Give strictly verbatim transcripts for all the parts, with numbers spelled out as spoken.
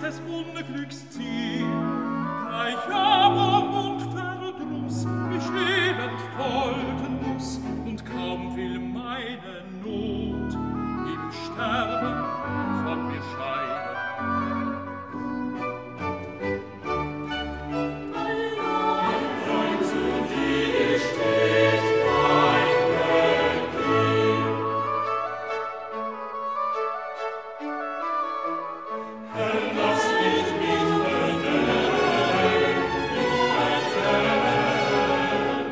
des Unglücks Ziel. Gleich Jammer und Verdruss mich elend folgen muss, und kaum will meine Not im Sterben von mir scheiden. Allein zu dir steht mein Begehr. Herr, lass nicht mich verderben, mich verderben.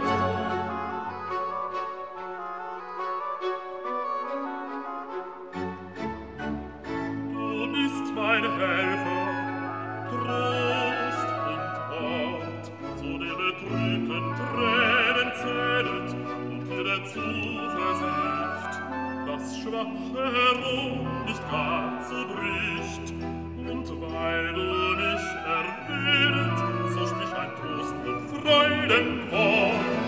Du bist mein Helfer, Trost und Hort, so der betrübten Tränen zählet und der Zuversicht, das schwache Herum nicht gar zerbricht. Und weil du mich erwählt, so sprich ein Trost und Freudenwort.